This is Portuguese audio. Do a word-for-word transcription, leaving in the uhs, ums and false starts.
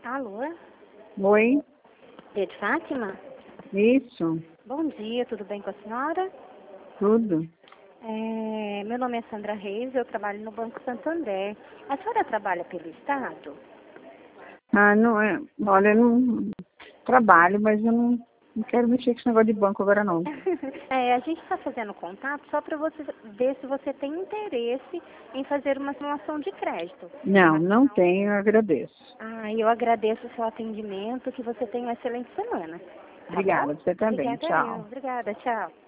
Alô? Oi, É de Fátima? isso, Bom dia, tudo bem com a senhora? tudo. É, meu nome é Sandra Reis, eu trabalho no Banco Santander. A senhora trabalha pelo Estado? Ah, não é. Olha, eu não trabalho, mas eu não, não quero mexer com esse negócio de banco agora não. É, a gente está fazendo contato só para você ver se você tem interesse em fazer uma simulação de crédito. Não, não tenho, eu agradeço. Ah, eu agradeço o seu atendimento, que você tenha uma excelente semana. Tá Obrigada, bom? você também. Obrigada eu. Tchau. Obrigada, tchau.